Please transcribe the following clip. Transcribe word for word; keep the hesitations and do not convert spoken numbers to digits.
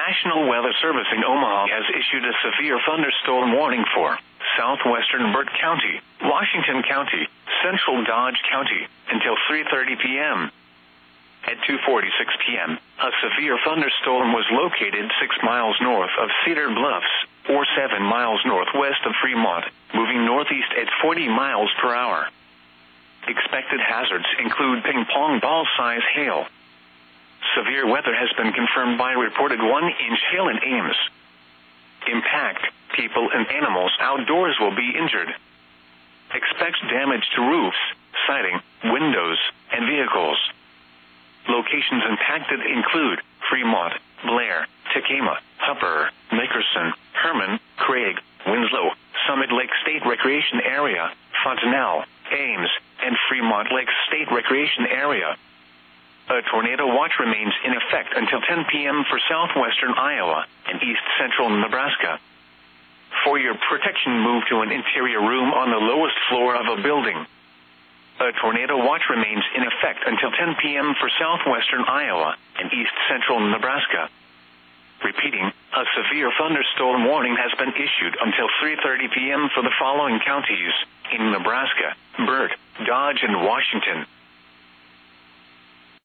National Weather Service in Omaha has issued a severe thunderstorm warning for southwestern Burt County, Washington County, central Dodge County, until three thirty p.m. At two forty-six p.m., a severe thunderstorm was located six miles north of Cedar Bluffs, or seven miles northwest of Fremont, moving northeast at forty miles per hour. Expected hazards include ping-pong ball-size hail. Severe weather has been confirmed by reported one-inch hail in Ames. Impact: people and animals outdoors will be injured. Expect damage to roofs, siding, windows, and vehicles. Locations impacted include Fremont, Blair, Tekamah, Hupper, Nickerson, Herman, Craig, Winslow, Summit Lake State Recreation Area, Fontanelle, Ames, and Fremont Lake State Recreation Area. A tornado watch remains in effect until ten p.m. for southwestern Iowa and east central Nebraska. For your protection, move to an interior room on the lowest floor of a building. A tornado watch remains in effect until ten p.m. for southwestern Iowa and east central Nebraska. Repeating, a severe thunderstorm warning has been issued until three thirty p.m. for the following counties in Nebraska: Burt, Dodge, and Washington.